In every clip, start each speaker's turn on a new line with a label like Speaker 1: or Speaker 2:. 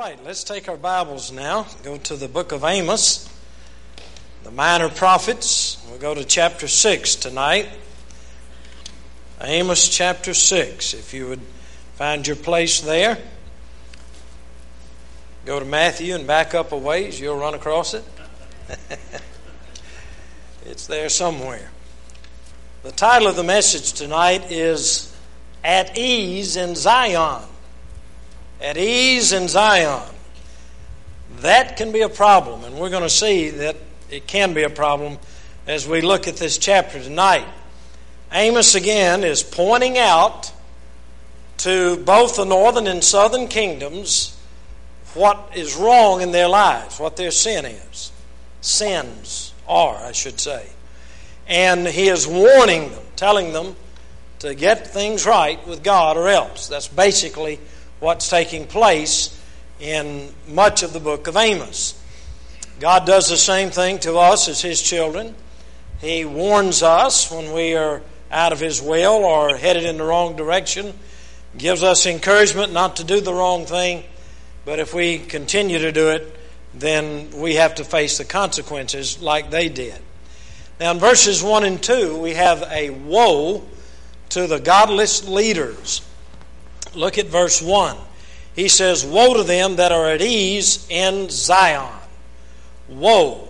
Speaker 1: right, let's take our Bibles now. Go to the book of Amos, the minor prophets. We'll go to chapter 6 tonight. Amos chapter 6. If you would find your place there. Go to Matthew and back up a ways. You'll run across it. It's there somewhere. The title of the message tonight is At Ease in Zion. At ease in Zion. That can be a problem, and we're going to see that it can be a problem as we look at this chapter tonight. Amos again is pointing out to both the northern and southern kingdoms what is wrong in their lives, what their sin is. Sins are, I should say. And he is warning them, telling them to get things right with God or else. That's basically what's taking place in much of the book of Amos. God does the same thing to us as His children. He warns us when we are out of His will or headed in the wrong direction, gives us encouragement not to do the wrong thing, but if we continue to do it, then we have to face the consequences like they did. Now in verses 1 and 2, we have a woe to the godless leaders. Look at verse 1. He says, "Woe to them that are at ease in Zion." Woe.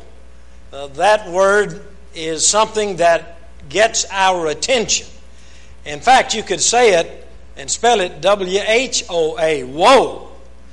Speaker 1: That word is something that gets our attention. In fact, you could say it and spell it W-H-O-A, woe.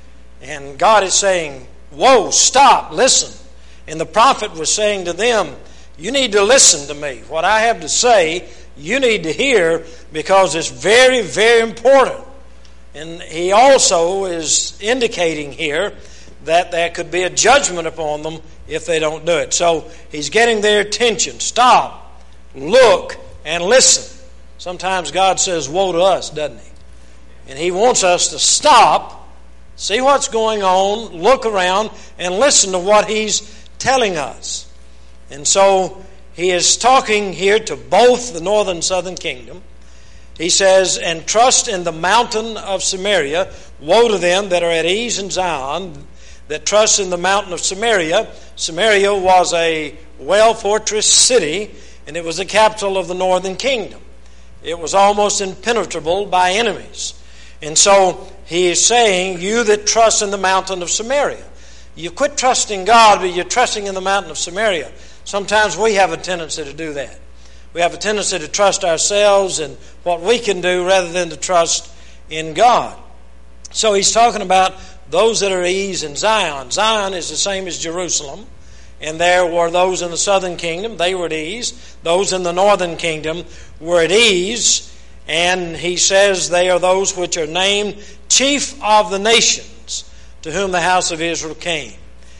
Speaker 1: And God is saying, woe, stop, listen. And the prophet was saying to them, you need to listen to me. What I have to say, you need to hear because it's very, very important. And he also is indicating here that there could be a judgment upon them if they don't do it. So he's getting their attention. Stop, look, and listen. Sometimes God says woe to us, doesn't He? And He wants us to stop, see what's going on, look around, and listen to what He's telling us. And so He is talking here to both the northern and southern kingdom. He says, and trust in the mountain of Samaria. Woe to them that are at ease in Zion, that trust in the mountain of Samaria. Samaria was a well-fortressed city, and it was the capital of the northern kingdom. It was almost impenetrable by enemies. And so he is saying, you that trust in the mountain of Samaria. You quit trusting God, but you're trusting in the mountain of Samaria. Sometimes we have a tendency to do that. We have a tendency to trust ourselves and what we can do rather than to trust in God. So he's talking about those that are at ease in Zion. Zion is the same as Jerusalem. And there were those in the southern kingdom, they were at ease. Those in the northern kingdom were at ease. And he says they are those which are named chief of the nations, to whom the house of Israel came.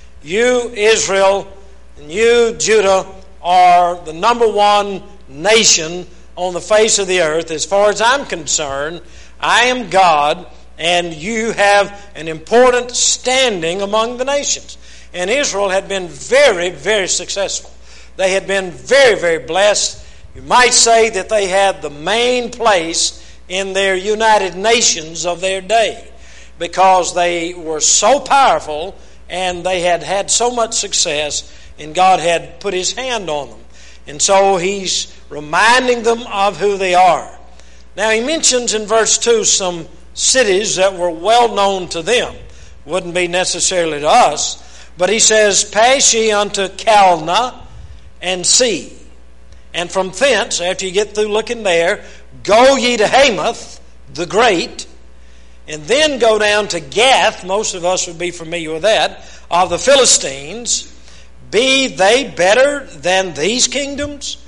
Speaker 1: You, Israel, and you, Judah, are the number one nation on the face of the earth. As far as I'm concerned, I am God, and you have an important standing among the nations. And Israel had been very, very successful. They had been very, very blessed. You might say that they had the main place in their United Nations of their day because they were so powerful and they had had so much success, and God had put His hand on them. And so he's reminding them of who they are. Now he mentions in verse 2 some cities that were well known to them. Wouldn't be necessarily to us. But he says, pass ye unto Calneh and see. And from thence, after you get through looking there, go ye to Hamath the great. And then go down to Gath. Most of us would be familiar with that. Of the Philistines. Be they better than these kingdoms?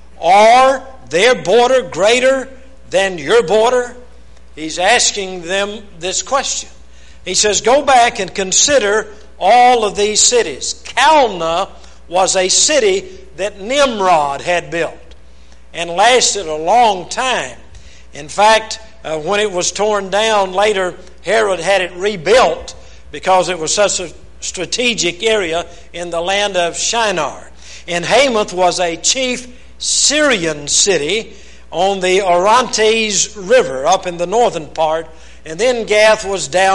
Speaker 1: Are their border greater than your border? He's asking them this question. He says, go back and consider all of these cities. Calneh was a city that Nimrod had built and lasted a long time. In fact, when it was torn down later, Herod had it rebuilt because it was such a strategic area in the land of Shinar. And Hamath was a chief Syrian city on the Orontes River up in the northern part. And then Gath was down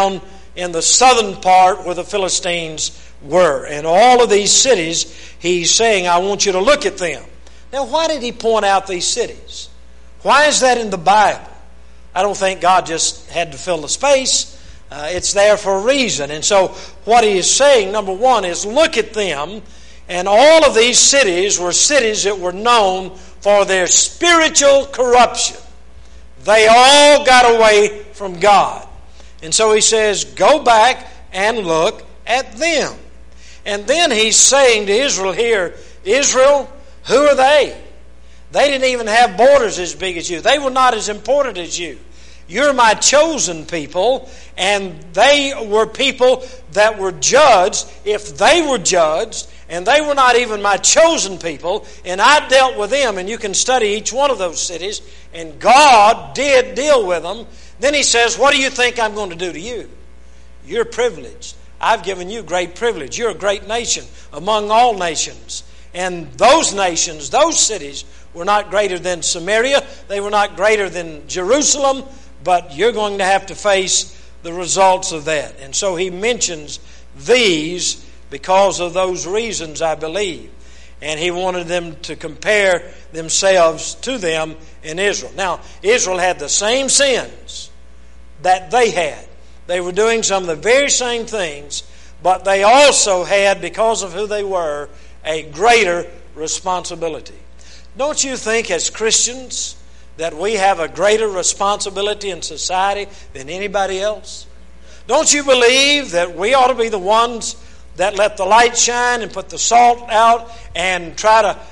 Speaker 1: in the southern part where the Philistines were. And all of these cities, he's saying, I want you to look at them. Now, why did he point out these cities? Why is that in the Bible? I don't think God just had to fill the space. It's there for a reason. And so what he is saying, number one, is look at them. And all of these cities were cities that were known for their spiritual corruption. They all got away from God. And so he says, go back and look at them. And then he's saying to Israel here, Israel, who are they? They didn't even have borders as big as you. They were not as important as you. You're my chosen people, and they were people that were judged. If they were judged, and they were not even my chosen people, and I dealt with them, and you can study each one of those cities, and God did deal with them, then he says, what do you think I'm going to do to you? You're privileged. I've given you great privilege. You're a great nation among all nations. And those nations, those cities, were not greater than Samaria. They were not greater than Jerusalem. But you're going to have to face the results of that. And so he mentions these because of those reasons, I believe. And he wanted them to compare themselves to them in Israel. Now, Israel had the same sins that they had. They were doing some of the very same things, but they also had, because of who they were, a greater responsibility. Don't you think as Christians that we have a greater responsibility in society than anybody else? Don't you believe that we ought to be the ones that let the light shine and put the salt out and try to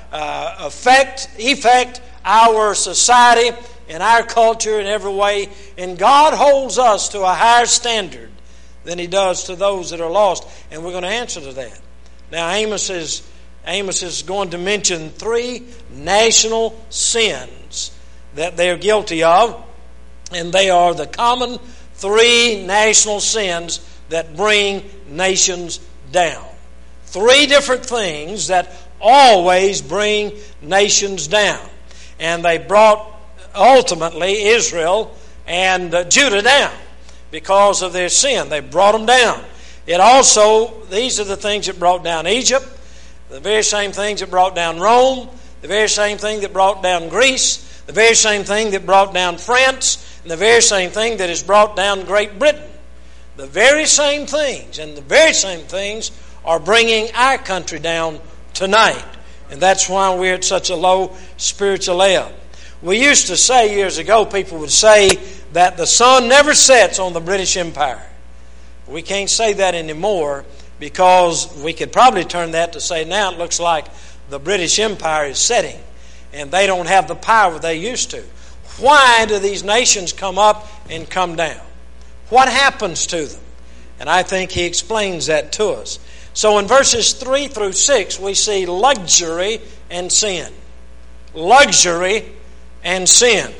Speaker 1: affect our society and our culture in every way? And God holds us to a higher standard than he does to those that are lost. And we're going to answer to that. Now Amos is going to mention 3 national sins that they're guilty of. And they are the common 3 national sins that bring nations down. 3 different things that always bring nations down. And they brought ultimately Israel and Judah down because of their sin. They brought them down. These are the things that brought down Egypt, the very same things that brought down Rome, the very same thing that brought down Greece, the very same thing that brought down France, and the very same thing that has brought down Great Britain. The very same things, and the very same things are bringing our country down tonight. And that's why we're at such a low spiritual level. We used to say years ago, people would say that the sun never sets on the British Empire. We can't say that anymore because we could probably turn that to say now it looks like the British Empire is setting and they don't have the power they used to. Why do these nations come up and come down? What happens to them? And I think he explains that to us. So in verses 3 through 6 we see luxury and sin. Luxury and sin.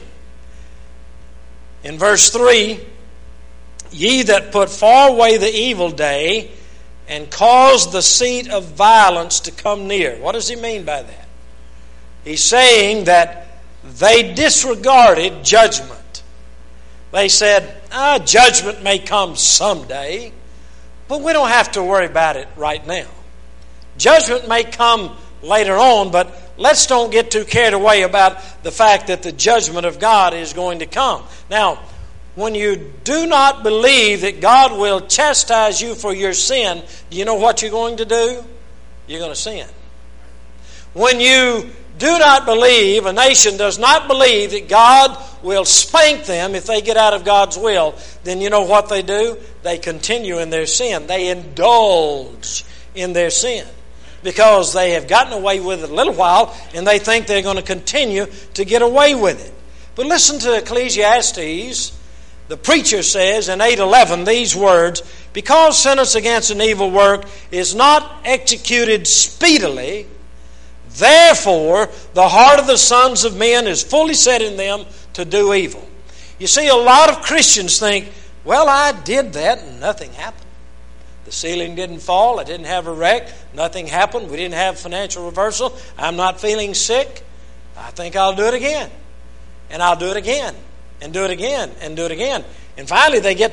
Speaker 1: In verse 3, ye that put far away the evil day and cause the seat of violence to come near. What does he mean by that? He's saying that they disregarded judgment. They said, judgment may come someday, but we don't have to worry about it right now. Judgment may come later on, but let's don't get too carried away about the fact that the judgment of God is going to come. Now, when you do not believe that God will chastise you for your sin, do you know what you're going to do? You're going to sin. When you do not believe, a nation does not believe that God will spank them if they get out of God's will, then you know what they do? They continue in their sin. They indulge in their sin because they have gotten away with it a little while and they think they're going to continue to get away with it. But listen to Ecclesiastes. The preacher says in 8:11 these words, because sentence against an evil work is not executed speedily, therefore the heart of the sons of men is fully set in them to do evil. You see, a lot of Christians think, well, I did that and nothing happened. The ceiling didn't fall. I didn't have a wreck. Nothing happened. We didn't have financial reversal. I'm not feeling sick. I think I'll do it again. And I'll do it again. And do it again. And do it again. And finally they get to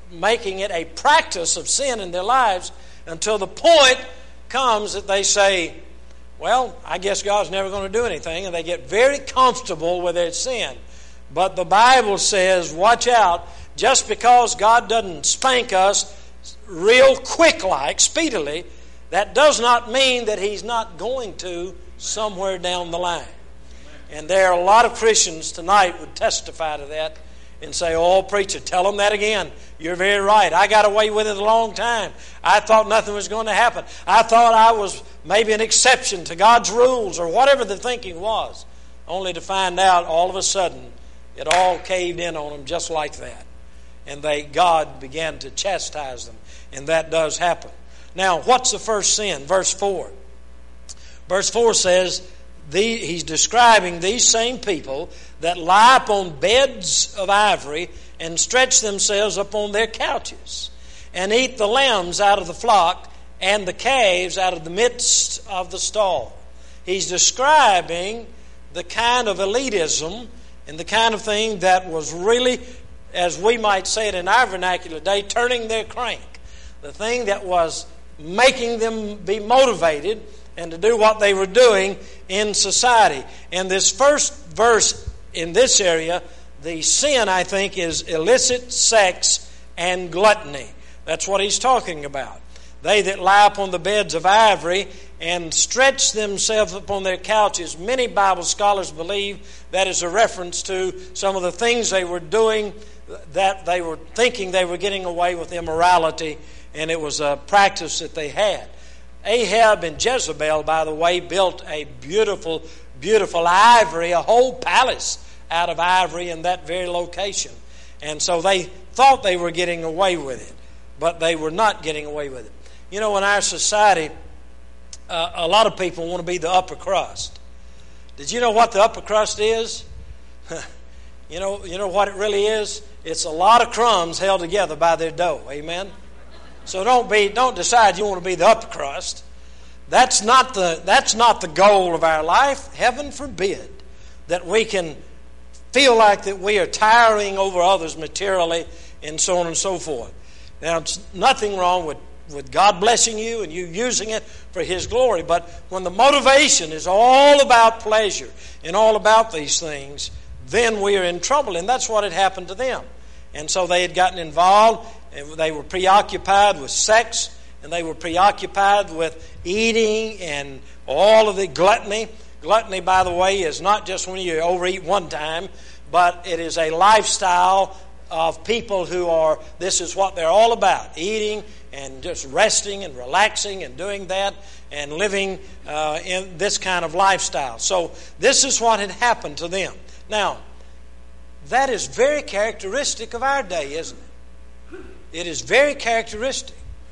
Speaker 1: making it a practice of sin in their lives until the point comes that they say, well, I guess God's never going to do anything, and they get very comfortable with their sin. But the Bible says, watch out, just because God doesn't spank us real quick-like, speedily, that does not mean that He's not going to somewhere down the line. And there are a lot of Christians tonight would testify to that and say, oh, preacher, tell them that again. You're very right. I got away with it a long time. I thought nothing was going to happen. I thought I was maybe an exception to God's rules or whatever the thinking was, only to find out all of a sudden it all caved in on them just like that. And God began to chastise them. And that does happen. Now, what's the first sin? Verse 4. Verse 4 says, he's describing these same people that lie upon beds of ivory and stretch themselves upon their couches and eat the lambs out of the flock and the calves out of the midst of the stall. He's describing the kind of elitism and the kind of thing that was really, as we might say it in our vernacular day, turning their crank. The thing that was making them be motivated and to do what they were doing in society. And this first verse in this area, the sin, I think, is illicit sex and gluttony. That's what he's talking about. They that lie upon the beds of ivory and stretch themselves upon their couches. Many Bible scholars believe that is a reference to some of the things they were doing, that they were thinking they were getting away with immorality, and it was a practice that they had. Ahab and Jezebel, by the way, built a beautiful, beautiful ivory, a whole palace out of ivory in that very location. And so they thought they were getting away with it, but they were not getting away with it. You know, in our society, a lot of people want to be the upper crust. Did you know what the upper crust is? You know what it really is? It's a lot of crumbs held together by their dough. Amen? So don't decide you want to be the upper crust. That's not the goal of our life. Heaven forbid that we can feel like that we are towering over others materially and so on and so forth. Now, it's nothing wrong with God blessing you and you using it for His glory, but when the motivation is all about pleasure and all about these things, then we are in trouble, and that's what had happened to them. And so they had gotten involved, and they were preoccupied with sex, and they were preoccupied with eating and all of the gluttony. Gluttony, by the way, is not just when you overeat one time, but it is a lifestyle of people this is what they're all about, eating and just resting and relaxing and doing that and living in this kind of lifestyle. So this is what had happened to them. Now, that is very characteristic of our day, isn't it? It is very characteristic.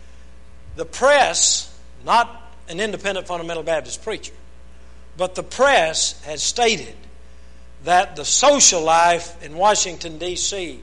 Speaker 1: The press, not an independent fundamental Baptist preacher, but the press has stated that the social life in Washington, D.C.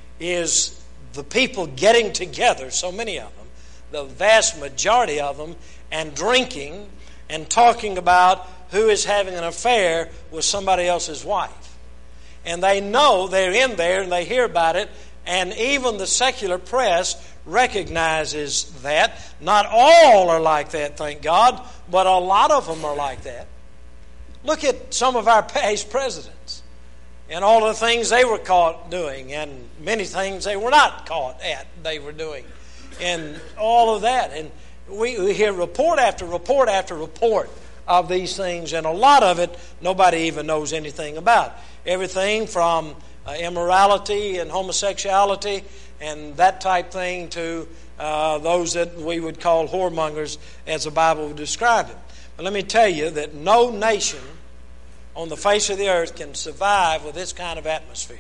Speaker 1: is the people getting together, so many of them, the vast majority of them, and drinking and talking about who is having an affair with somebody else's wife. And they know they're in there and they hear about it, and even the secular press recognizes that. Not all are like that, thank God, but a lot of them are like that. Look at some of our past presidents and all the things they were caught doing, and many things they were not caught at they were doing, and all of that. And we hear report after report after report of these things, and a lot of it nobody even knows anything about. Everything from immorality and homosexuality and that type thing to those that we would call whoremongers, as the Bible would describe it. But let me tell you that no nation on the face of the earth can survive with this kind of atmosphere.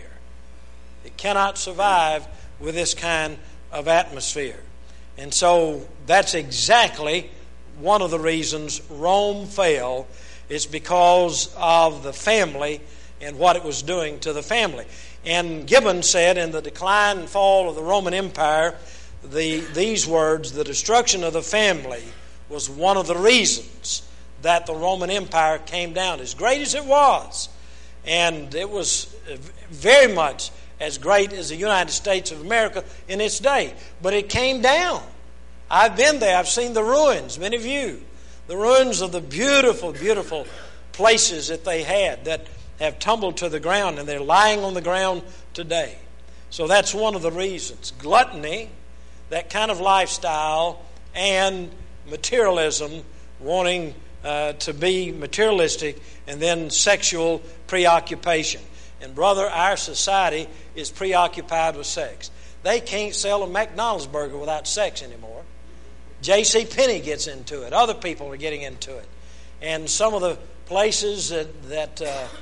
Speaker 1: It cannot survive with this kind of atmosphere. And so that's exactly one of the reasons Rome fell, is because of the family and what it was doing to the family. And Gibbon said in The Decline and Fall of the Roman Empire, these words, the destruction of the family was one of the reasons that the Roman Empire came down, as great as it was. And it was very much as great as the United States of America in its day. But it came down. I've been there. I've seen the ruins, many of you. The ruins of the beautiful, beautiful places that they had that have tumbled to the ground, and they're lying on the ground today. So that's one of the reasons. Gluttony, that kind of lifestyle, and materialism, wanting to be materialistic, and then sexual preoccupation. And brother, our society is preoccupied with sex. They can't sell a McDonald's burger without sex anymore. J.C. Penney gets into it. Other people are getting into it. And some of the places that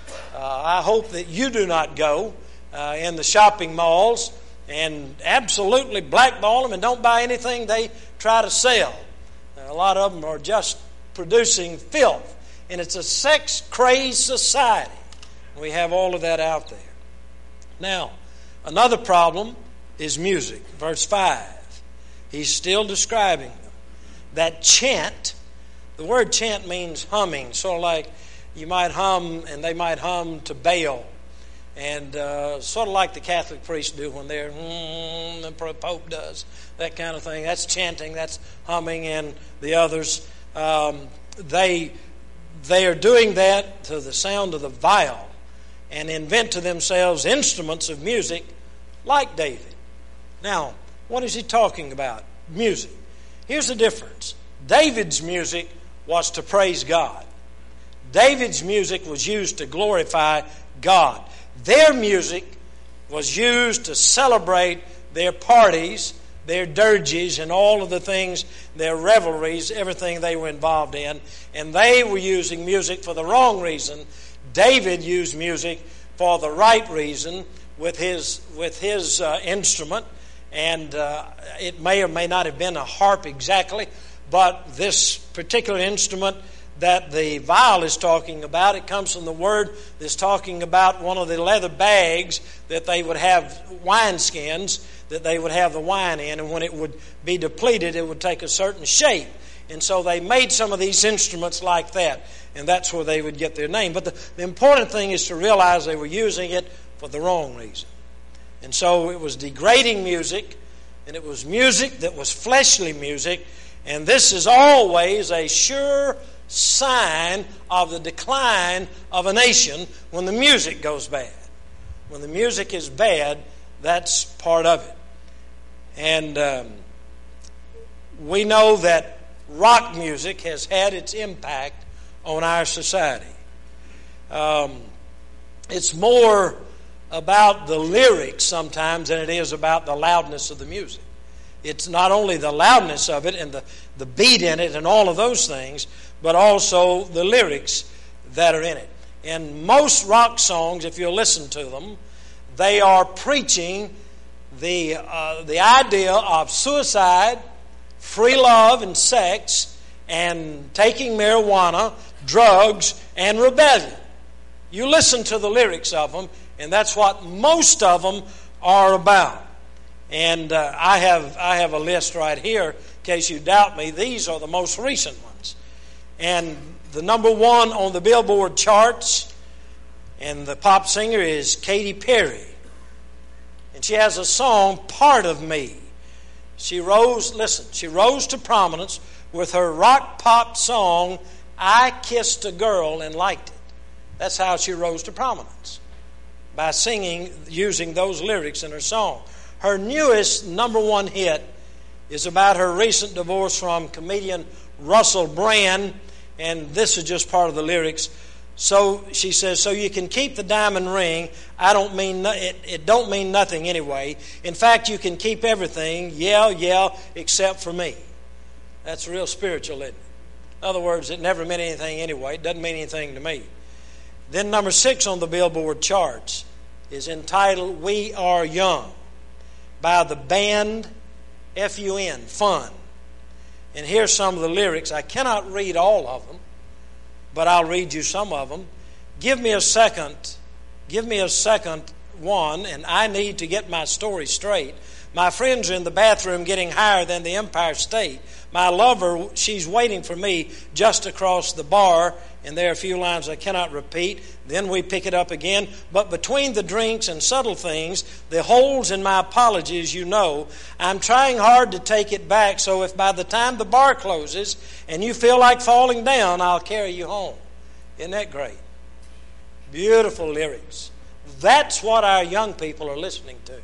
Speaker 1: I hope that you do not go in the shopping malls and absolutely blackball them and don't buy anything they try to sell. A lot of them are just producing filth. And it's a sex-crazed society. We have all of that out there. Now, another problem is music. Verse 5. He's still describing them. That chant, the word chant means humming. Sort of like you might hum, and they might hum to Baal. And sort of like the Catholic priests do when they're, the Pope does, that kind of thing. That's chanting, that's humming, and the others, they are doing that to the sound of the viol and invent to themselves instruments of music like David. Now, what is he talking about? Music. Here's the difference. David's music was to praise God. David's music was used to glorify God. Their music was used to celebrate their parties, their dirges, and all of the things, their revelries, everything they were involved in. And they were using music for the wrong reason. David used music for the right reason with his instrument. And it may or may not have been a harp exactly, but this particular instrument that the viol is talking about, it comes from the word that's talking about one of the leather bags that they would have, wine skins, that they would have the wine in, and when it would be depleted, it would take a certain shape. And so they made some of these instruments like that, and that's where they would get their name. But the important thing is to realize they were using it for the wrong reason. And so it was degrading music, and it was music that was fleshly music, and this is always a sure sign of the decline of a nation when the music goes bad. When the music is bad, that's part of it. And we know that rock music has had its impact on our society. It's more about the lyrics sometimes than it is about the loudness of the music. It's not only the loudness of it and the beat in it and all of those things, but also the lyrics that are in it. In most rock songs, if you listen to them, they are preaching the idea of suicide, free love and sex, and taking marijuana, drugs, and rebellion. You listen to the lyrics of them, and that's what most of them are about. And I have a list right here, in case you doubt me. These are the most recent ones. And the number one on the Billboard charts, and the pop singer is Katy Perry. And she has a song, Part of Me. She rose to prominence with her rock pop song, I Kissed a Girl and Liked It. That's how she rose to prominence, by singing, using those lyrics in her song. Her newest number one hit is about her recent divorce from comedian Russell Brand, and this is just part of the lyrics. So she says, so you can keep the diamond ring. It don't mean nothing anyway. In fact, you can keep everything, yeah, except for me. That's real spiritual, isn't it? In other words, it never meant anything anyway. It doesn't mean anything to me. Then number 6 on the Billboard charts is entitled We Are Young, by the band F.U.N., Fun. And here's some of the lyrics. I cannot read all of them, but I'll read you some of them. Give me a second one, and I need to get my story straight. My friends are in the bathroom getting higher than the Empire State. My lover, she's waiting for me just across the bar, and there are a few lines I cannot repeat. Then we pick it up again. But between the drinks and subtle things, the holes in my apologies, you know, I'm trying hard to take it back, so if by the time the bar closes and you feel like falling down, I'll carry you home. Isn't that great? Beautiful lyrics. That's what our young people are listening to.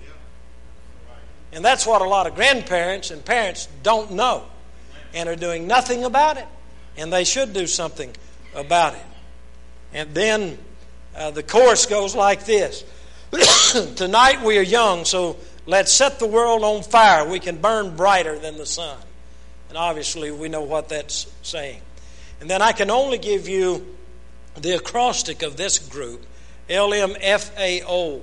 Speaker 1: And that's what a lot of grandparents and parents don't know and are doing nothing about it. And they should do something about it. And then the chorus goes like this. Tonight we are young, so let's set the world on fire. We can burn brighter than the sun. And obviously we know what that's saying. And then I can only give you the acrostic of this group, LMFAO.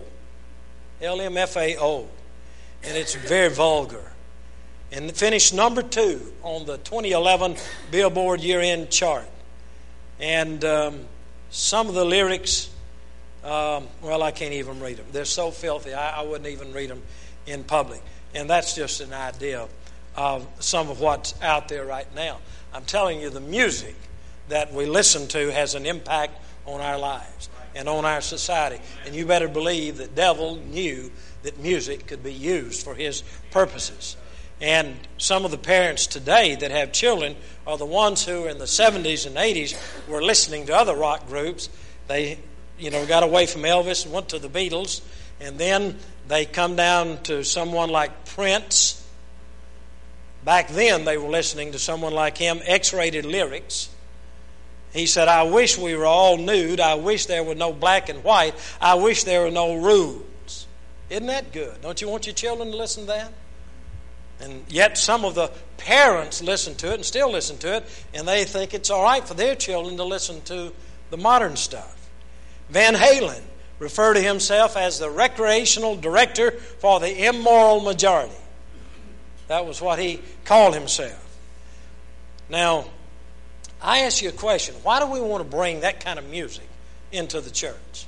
Speaker 1: LMFAO. And it's very vulgar. And finished number 2 on the 2011 Billboard year-end chart. And some of the lyrics, well, I can't even read them. They're so filthy, I wouldn't even read them in public. And that's just an idea of some of what's out there right now. I'm telling you, the music that we listen to has an impact on our lives and on our society. And you better believe the devil knew that music could be used for his purposes. And some of the parents today that have children are the ones who in the 70s and 80s were listening to other rock groups. They, got away from Elvis and went to the Beatles. And then they come down to someone like Prince. Back then they were listening to someone like him, X-rated lyrics. He said, I wish we were all nude. I wish there were no black and white. I wish there were no rules. Isn't that good? Don't you want your children to listen to that? And yet some of the parents listen to it and still listen to it, and they think it's all right for their children to listen to the modern stuff. Van Halen referred to himself as the recreational director for the immoral majority. That was what he called himself. Now, I ask you a question. Why do we want to bring that kind of music into the church?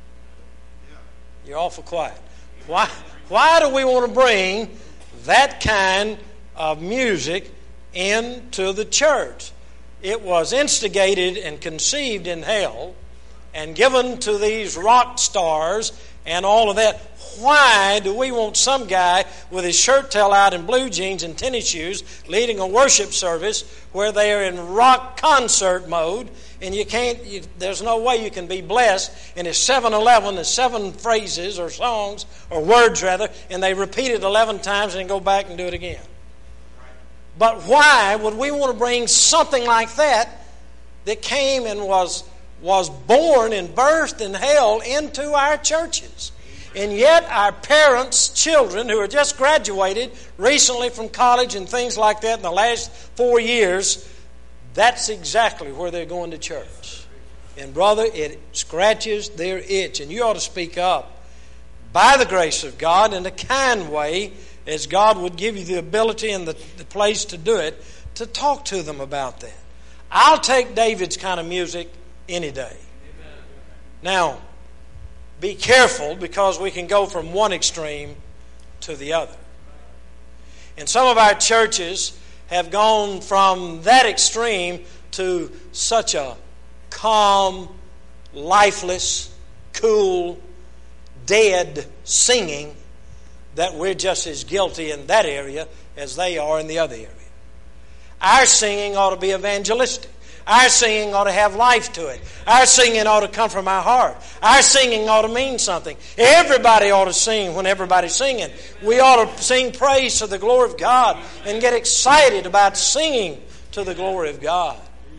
Speaker 1: You're awful quiet. Why do we want to bring that kind of music into the church? It was instigated and conceived in hell and given to these rock stars and all of that. Why do we want some guy with his shirt tail out in blue jeans and tennis shoes leading a worship service where they are in rock concert mode, and there's no way you can be blessed, and it's 7-11, there's 7 phrases or songs or words rather, and they repeat it 11 times and then go back and do it again. But why would we want to bring something like that came and was born and birthed in hell into our churches? And yet our parents' children who are just graduated recently from college and things like that in the last 4 years, that's exactly where they're going to church. And brother, it scratches their itch. And you ought to speak up by the grace of God in a kind way, as God would give you the ability and the place to do it, to talk to them about that. I'll take David's kind of music any day. Amen. Now, be careful, because we can go from one extreme to the other. And some of our churches have gone from that extreme to such a calm, lifeless, cool, dead singing that we're just as guilty in that area as they are in the other area. Our singing ought to be evangelistic. Our singing ought to have life to it. Our singing ought to come from our heart. Our singing ought to mean something. Everybody ought to sing when everybody's singing. We ought to sing praise to the glory of God and get excited about singing to the glory of God.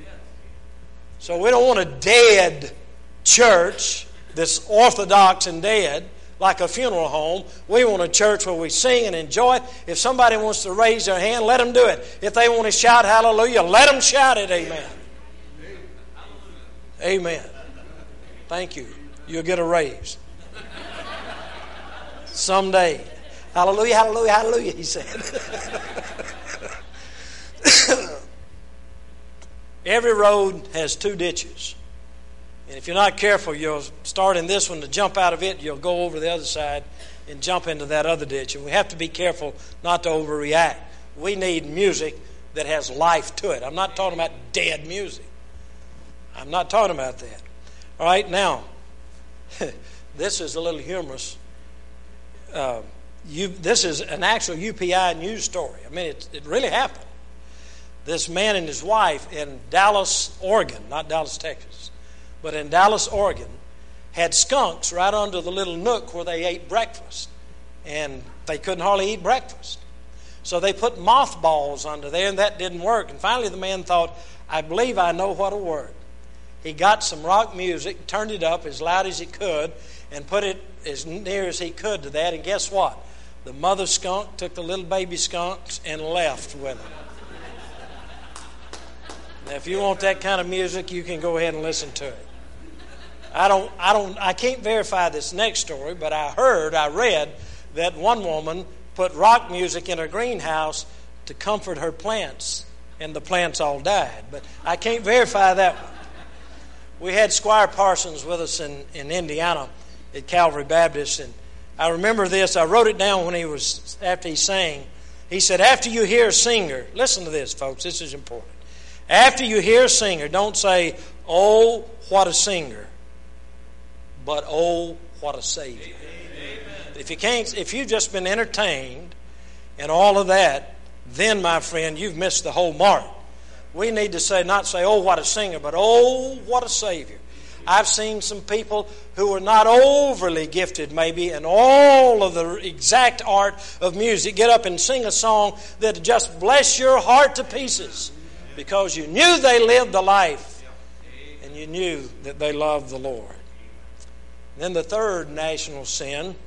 Speaker 1: So we don't want a dead church that's orthodox and dead, like a funeral home. We want a church where we sing and enjoy it. If somebody wants to raise their hand, let them do it. If they want to shout hallelujah, let them shout it. Amen. Amen. Thank you. You'll get a raise someday. Hallelujah, hallelujah, hallelujah, he said. Every road has 2 ditches. And if you're not careful, you'll start in this one to jump out of it. You'll go over the other side and jump into that other ditch. And we have to be careful not to overreact. We need music that has life to it. I'm not talking about dead music. I'm not talking about that. All right, now, this is a little humorous. This is an actual UPI news story. I mean, it really happened. This man and his wife in Dallas, Oregon, not Dallas, Texas, but in Dallas, Oregon, had skunks right under the little nook where they ate breakfast. And they couldn't hardly eat breakfast. So they put mothballs under there, and that didn't work. And finally the man thought, I believe I know what'll work. He got some rock music, turned it up as loud as he could, and put it as near as he could to that. And guess what? The mother skunk took the little baby skunks and left with them. Now, if you want that kind of music, you can go ahead and listen to it. I can't verify this next story, but I read that one woman put rock music in her greenhouse to comfort her plants, and the plants all died. But I can't verify that one. We had Squire Parsons with us in Indiana at Calvary Baptist, and I remember this. I wrote it down after he sang. He said, after you hear a singer, listen to this, folks, this is important. After you hear a singer, don't say, oh, what a singer, but oh, what a Savior. If you've just been entertained and all of that, then, my friend, you've missed the whole mark. We need to not say, oh, what a singer, but oh, what a Savior. I've seen some people who are not overly gifted, maybe, in all of the exact art of music, get up and sing a song that just bless your heart to pieces because you knew they lived the life and you knew that they loved the Lord. Then the third national sin,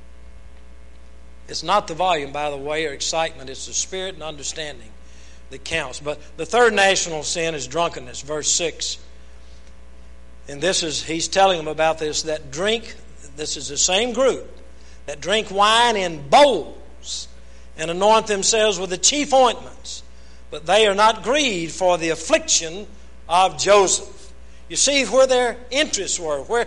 Speaker 1: it's not the volume, by the way, or excitement. It's the spirit and understanding that counts. But the third national sin is drunkenness, verse 6. And he's telling them about this, that drink, this is the same group, that drink wine in bowls and anoint themselves with the chief ointments. But they are not grieved for the affliction of Joseph. You see where their interests were, where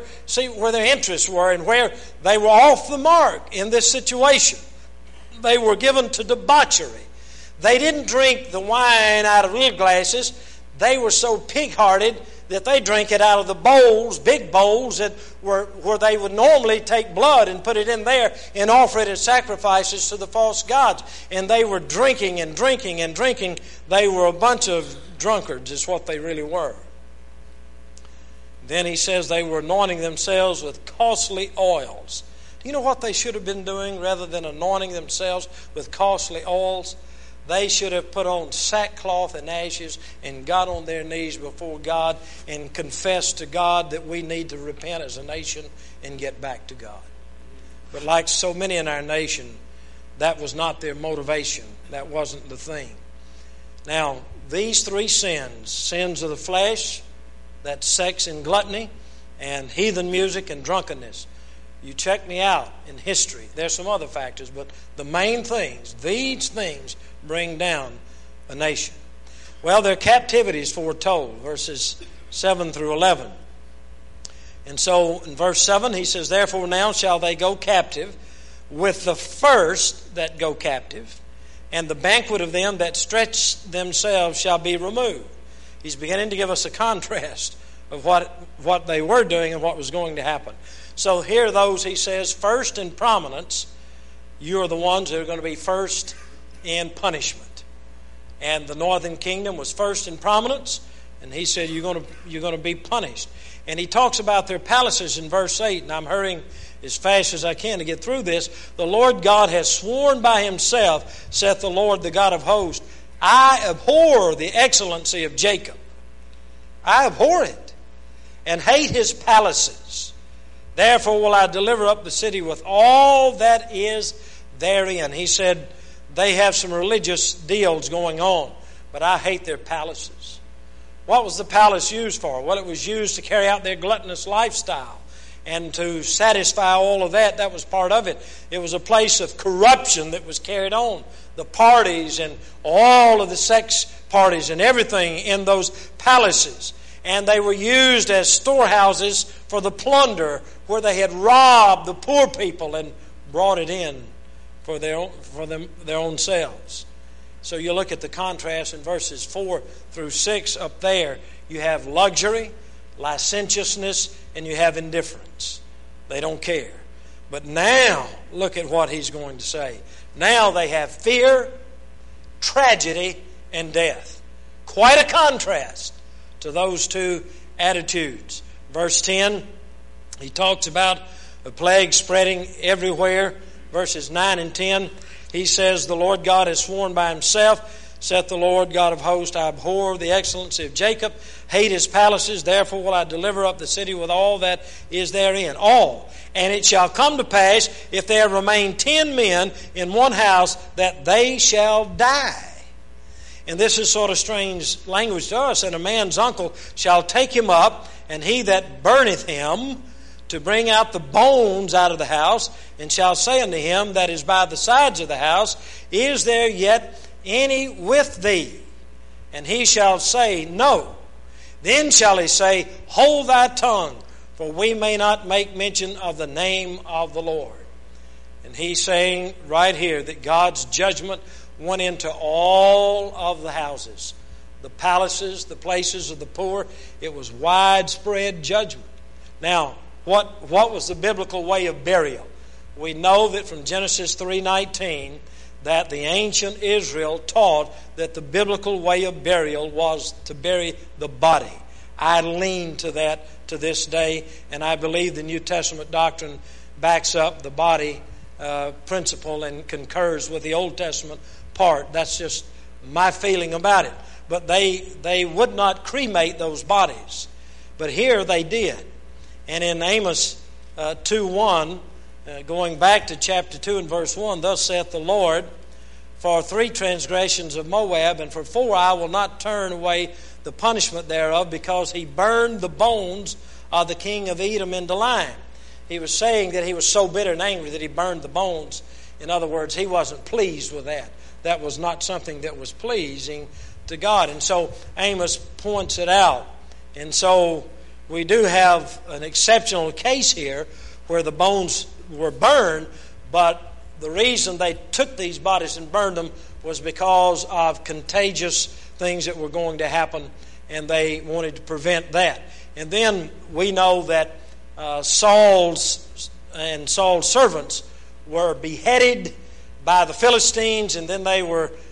Speaker 1: and where they were off the mark in this situation. They were given to debauchery. They didn't drink the wine out of little glasses. They were so pig-hearted that they drank it out of the bowls, big bowls, where they would normally take blood and put it in there and offer it as sacrifices to the false gods. And they were drinking and drinking and drinking. They were a bunch of drunkards is what they really were. Then he says they were anointing themselves with costly oils. Do you know what they should have been doing rather than anointing themselves with costly oils? They should have put on sackcloth and ashes and got on their knees before God and confessed to God that we need to repent as a nation and get back to God. But like so many in our nation, that was not their motivation. That wasn't the thing. Now, these three sins of the flesh, that's sex and gluttony, and heathen music and drunkenness. You check me out in history. There's some other factors, but the main things, these things bring down a nation. Well, their captivity is foretold, verses 7 through 11. And so in verse 7 he says, therefore now shall they go captive with the first that go captive, and the banquet of them that stretch themselves shall be removed. He's beginning to give us a contrast of what they were doing and what was going to happen. So here those, he says, first in prominence, you are the ones that are going to be first in punishment. And the northern kingdom was first in prominence, and he said you're going to be punished. And he talks about their palaces in verse 8, and I'm hurrying as fast as I can to get through this. The Lord God has sworn by himself, saith the Lord, the God of hosts, I abhor the excellency of Jacob. I abhor it, and hate his palaces. Therefore will I deliver up the city with all that is therein. He said they have some religious deals going on, but I hate their palaces. What was the palace used for? Well, it was used to carry out their gluttonous lifestyle and to satisfy all of that. That was part of it. It was a place of corruption that was carried on. The parties and all of the sex parties and everything in those palaces. And they were used as storehouses for the plunder, where they had robbed the poor people and brought it in for their own selves. So you look at the contrast in verses 4 through 6 up there. You have luxury, licentiousness, and you have indifference. They don't care. But now, look at what he's going to say. Now they have fear, tragedy, and death. Quite a contrast to those two attitudes. Verse 10, he talks about a plague spreading everywhere. Verses 9 and 10, he says, the Lord God has sworn by himself, saith the Lord God of hosts, I abhor the excellency of Jacob, hate his palaces, therefore will I deliver up the city with all that is therein. All. And it shall come to pass, if there remain 10 men in one house, that they shall die. And this is sort of strange language to us. And a man's uncle shall take him up, and he that burneth him, to bring out the bones out of the house, and shall say unto him that is by the sides of the house, is there yet any with thee? And he shall say, no. Then shall he say, hold thy tongue, for we may not make mention of the name of the Lord. And he's saying right here that God's judgment went into all of the houses, the palaces, the places of the poor. It was widespread judgment. Now, what was the biblical way of burial? We know that from Genesis 3:19 that the ancient Israel taught that the biblical way of burial was to bury the body. I lean to that to this day, and I believe the New Testament doctrine backs up the body principle and concurs with the Old Testament part. That's just my feeling about it. But they would not cremate those bodies. But here they did. And in Amos 2:1, going back to chapter 2 and verse 1, thus saith the Lord, for 3 transgressions of Moab, and for 4 I will not turn away the punishment thereof, because he burned the bones of the king of Edom into lime. He was saying that he was so bitter and angry that he burned the bones. In other words, he wasn't pleased with that. That was not something that was pleasing to God. And so Amos points it out. And so we do have an exceptional case here where the bones were burned, but the reason they took these bodies and burned them was because of contagious things that were going to happen, and they wanted to prevent that. And then we know that Saul's servants were beheaded by the Philistines, and then they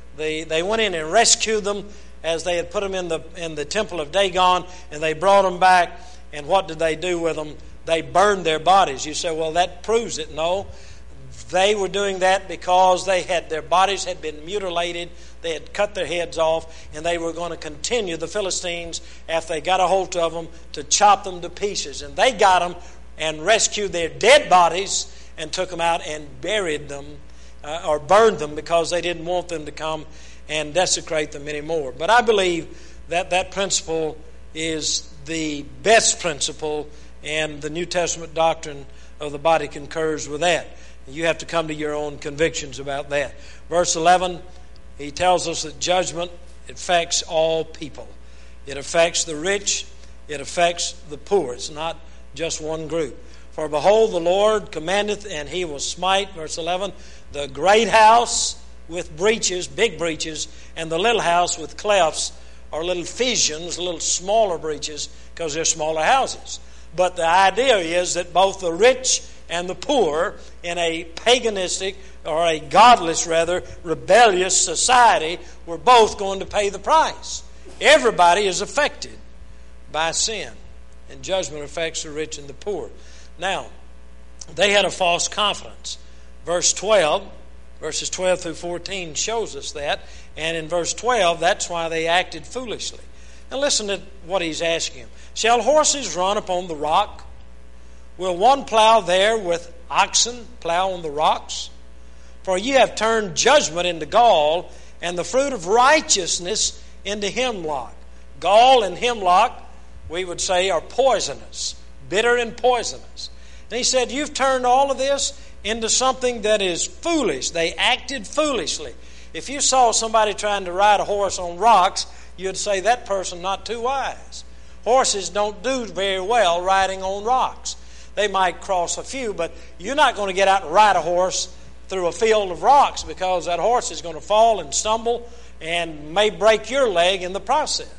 Speaker 1: went in and rescued them as they had put them in the temple of Dagon, and they brought them back. And what did they do with them? They burned their bodies. You say, well, that proves it. No. They were doing that because their bodies had been mutilated. They had cut their heads off, and they were going to continue, the Philistines, after they got a hold of them, to chop them to pieces. And they got them and rescued their dead bodies and took them out and buried them or burned them, because they didn't want them to come and desecrate them anymore. But I believe that principle is the best principle, and the New Testament doctrine of the body concurs with that. You have to come to your own convictions about that. Verse 11, he tells us that judgment affects all people. It affects the rich. It affects the poor. It's not just one group. For behold, the Lord commandeth, and he will smite, verse 11, the great house with breaches, big breaches, and the little house with clefts, or little fissions, little smaller breaches, because they're smaller houses. But the idea is that both the rich and the poor, in a paganistic, or a godless rather, rebellious society, were both going to pay the price. Everybody is affected by sin, and judgment affects the rich and the poor. Now, they had a false confidence. Verses 12 through 14 shows us that. And in verse 12, that's why they acted foolishly. Now listen to what he's asking him. Shall horses run upon the rock? Will one plow there with oxen plow on the rocks? For ye have turned judgment into gall, and the fruit of righteousness into hemlock. Gall and hemlock, we would say, are poisonous, bitter and poisonous. And he said, you've turned all of this into something that is foolish. They acted foolishly. If you saw somebody trying to ride a horse on rocks, you'd say that person not too wise. Horses don't do very well riding on rocks. They might cross a few, but you're not going to get out and ride a horse through a field of rocks, because that horse is going to fall and stumble and may break your leg in the process.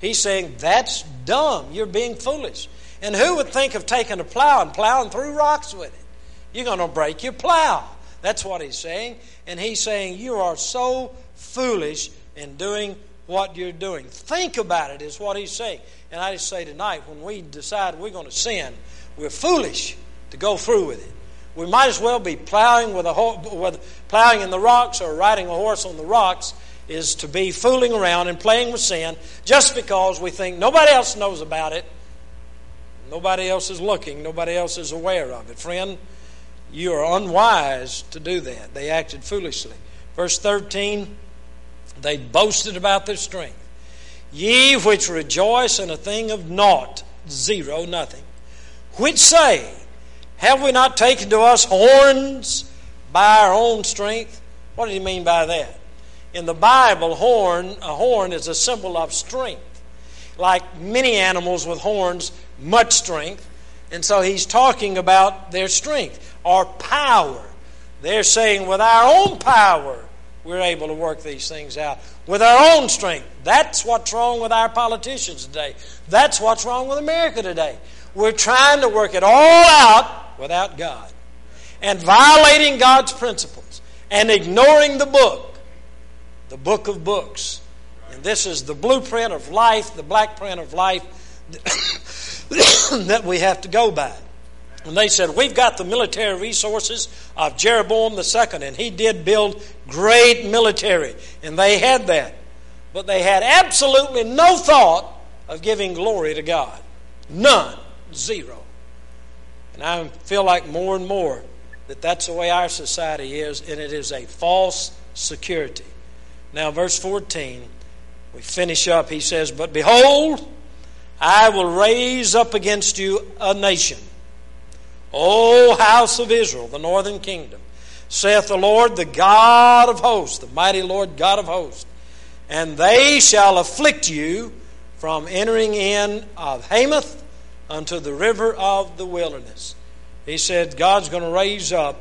Speaker 1: He's saying, that's dumb. You're being foolish. And who would think of taking a plow and plowing through rocks with it? You're going to break your plow. That's what he's saying. And he's saying, you are so foolish in doing what you're doing. Think about it is what he's saying. And I just say tonight, when we decide we're going to sin, we're foolish to go through with it. We might as well be plowing plowing in the rocks or riding a horse on the rocks is to be fooling around and playing with sin just because we think nobody else knows about it. Nobody else is looking. Nobody else is aware of it. Friend, you are unwise to do that. They acted foolishly. Verse 13, they boasted about their strength. Ye which rejoice in a thing of naught, zero, nothing, which say, have we not taken to us horns by our own strength? What did he mean by that? In the Bible, a horn is a symbol of strength. Like many animals with horns, much strength. And so he's talking about their strength or power. They're saying with our own power, we're able to work these things out. With our own strength. That's what's wrong with our politicians today. That's what's wrong with America today. We're trying to work it all out without God. And violating God's principles. And ignoring the book of books. And this is the blueprint of life, the black print of life that we have to go by. And they said, we've got the military resources of Jeroboam II, and he did build great military. And they had that. But they had absolutely no thought of giving glory to God. None. Zero. And I feel like more and more that that's the way our society is, and it is a false security. Now, verse 14, we finish up. He says, but behold, I will raise up against you a nation, O house of Israel, the northern kingdom, saith the Lord, the God of hosts, the mighty Lord God of hosts, and they shall afflict you from entering in of Hamath unto the river of the wilderness. He said God's going to raise up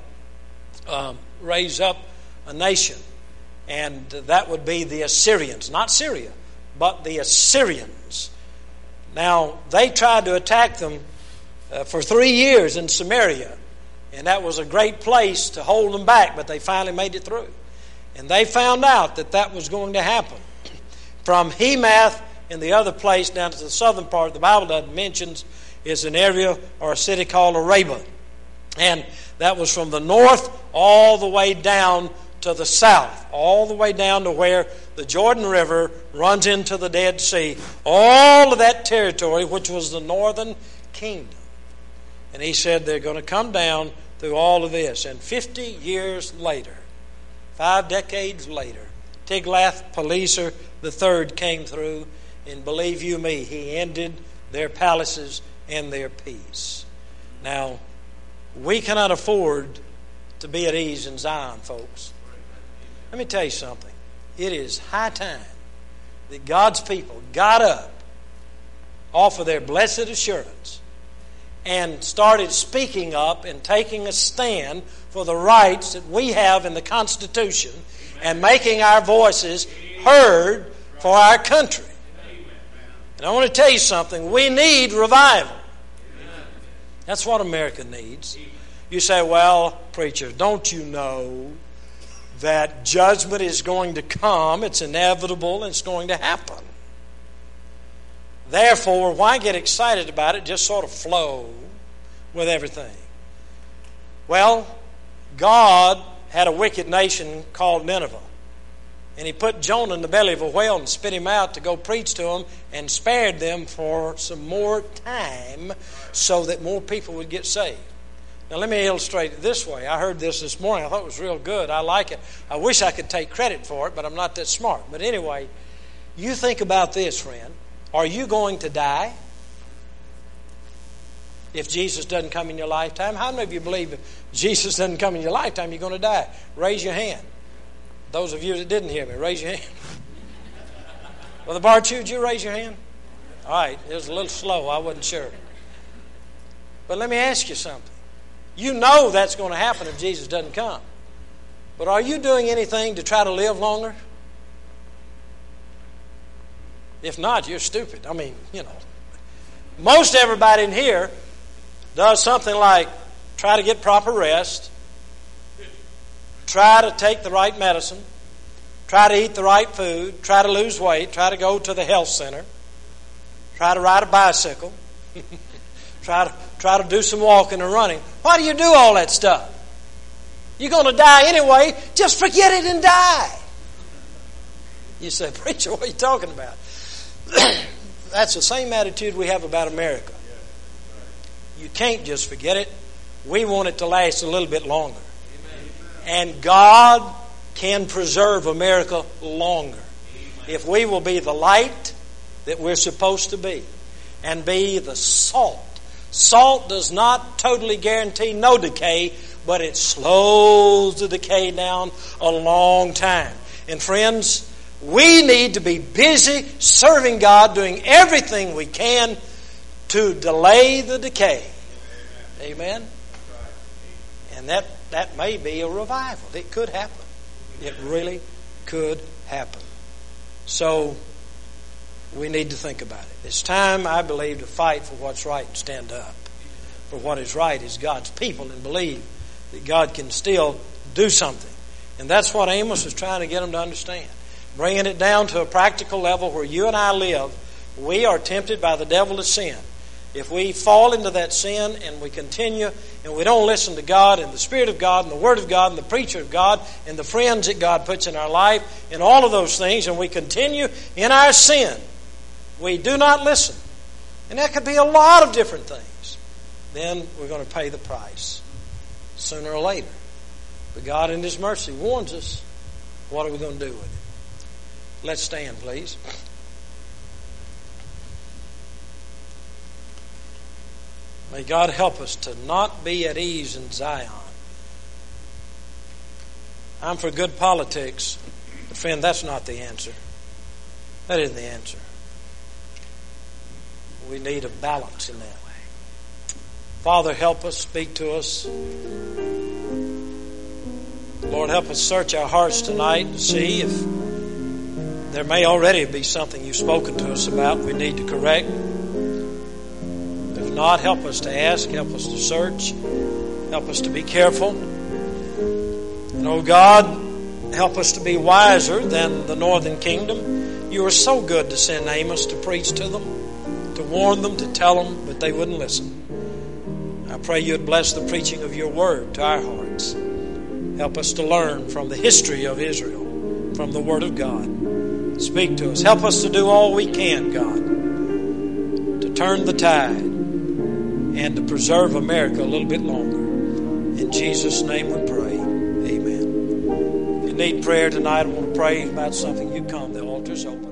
Speaker 1: a nation. And that would be the Assyrians, not Syria, but the Assyrians. Now, they tried to attack them for 3 years in Samaria. And that was a great place to hold them back, but they finally made it through. And they found out that that was going to happen. From Hamath and the other place down to the southern part, the Bible doesn't mention, is an area or a city called Arabah. And that was from the north all the way down to the south, all the way down to where the Jordan River runs into the Dead Sea. All of that territory, which was the northern kingdom. And he said they're going to come down through all of this. And 50 years later, 5 decades later, Tiglath-Pileser III came through, and believe you me, he ended their palaces and their peace. Now, we cannot afford to be at ease in Zion, folks. Let me tell you something. It is high time that God's people got up off of their blessed assurance and started speaking up and taking a stand for the rights that we have in the Constitution and making our voices heard for our country. And I want to tell you something. We need revival. That's what America needs. You say, well, preacher, don't you know that judgment is going to come? It's inevitable and it's going to happen. Therefore, why get excited about it? Just sort of flow with everything. Well, God had a wicked nation called Nineveh. And he put Jonah in the belly of a whale and spit him out to go preach to them and spared them for some more time so that more people would get saved. Now let me illustrate it this way. I heard this morning. I thought it was real good. I like it. I wish I could take credit for it, but I'm not that smart. But anyway, you think about this, friend. Are you going to die if Jesus doesn't come in your lifetime? How many of you believe if Jesus doesn't come in your lifetime, you're going to die? Raise your hand. Those of you that didn't hear me, raise your hand. Brother Barchu, did you raise your hand? All right, it was a little slow. I wasn't sure. But let me ask you something. You know that's going to happen if Jesus doesn't come. But are you doing anything to try to live longer? If not, you're stupid. I mean, most everybody in here does something like try to get proper rest, try to take the right medicine, try to eat the right food, try to lose weight, try to go to the health center, try to ride a bicycle, try to do some walking or running. Why do you do all that stuff? You're going to die anyway. Just forget it and die. You say, preacher, what are you talking about? That's the same attitude we have about America. You can't just forget it. We want it to last a little bit longer. And God can preserve America longer if we will be the light that we're supposed to be and be the salt. Salt does not totally guarantee no decay, but it slows the decay down a long time. And friends, we need to be busy serving God, doing everything we can to delay the decay. Amen? And that may be a revival. It could happen. It really could happen. So, we need to think about it. It's time, I believe, to fight for what's right and stand up for what is right as God's people and believe that God can still do something. And that's what Amos is trying to get them to understand. Bringing it down to a practical level where you and I live, we are tempted by the devil to sin. If we fall into that sin and we continue and we don't listen to God and the Spirit of God and the Word of God and the preacher of God and the friends that God puts in our life and all of those things, and we continue in our sin, we do not listen. And that could be a lot of different things. Then we're going to pay the price sooner or later. But God in His mercy warns us. What are we going to do with it? Let's stand, please. May God help us to not be at ease in Zion. I'm for good politics, but friend, that's not the answer. That isn't the answer. We need a balance in that. Father, help us, speak to us. Lord, help us search our hearts tonight to see if there may already be something you've spoken to us about we need to correct. If not, help us to ask, help us to search, help us to be careful. And oh God, help us to be wiser than the northern kingdom. You were so good to send Amos to preach to them, to warn them, to tell them, but they wouldn't listen. I pray you'd bless the preaching of your word to our hearts. Help us to learn from the history of Israel, from the Word of God. Speak to us. Help us to do all we can, God, to turn the tide and to preserve America a little bit longer. In Jesus' name we pray. Amen. If you need prayer tonight, I want to pray about something, you come. The altar's open.